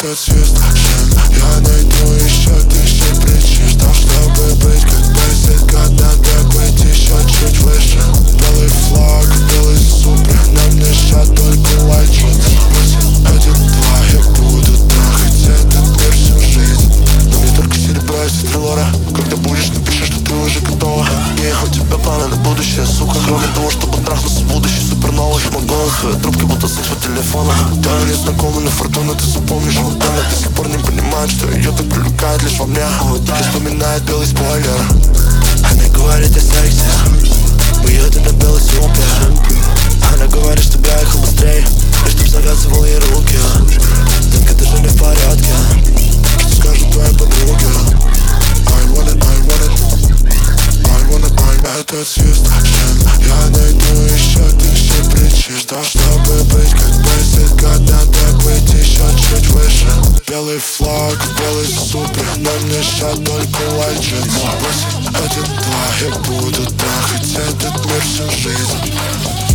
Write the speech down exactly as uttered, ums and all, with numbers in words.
этот свист Шин, я найду еще тысячи причин, чтобы быть как бейсик, когда так быть еще чуть выше. Белый флаг, белый супер, нам мешает только white jeans. Один, два, я буду трахать этот мир всю жизнь. Но мне только серебро и стрелора. Когда будешь, напиши, что ты уже готова. Yeah, у тебя планы на будущее, сука. Кроме того, чтобы трахнуться в будущий суперновый. Мой голос в твоей трубке, будто секс по телефону. Да, незнакомый, но фортуна ты запомнишь. Она до сих пор не понимает, что ее так привлекает лишь во мне. И вспоминает белый спойлер. Она говорит о сексе, мы едем на белой сумке. Она говорит, чтобы я ехал быстрее, и чтоб завязывал ей руки. Детка, ты же не в порядке, что скажут твои подруги? I want it, I want it, I want it, I want it. Этот свист Шин, я найду еще тысячи причин, чтобы быть как бейсик, когда так быть еще чуть выше. Белый флаг, белый супер, нам мешает только white jeans. Один, два, я буду трахать этот мир всю жизнь.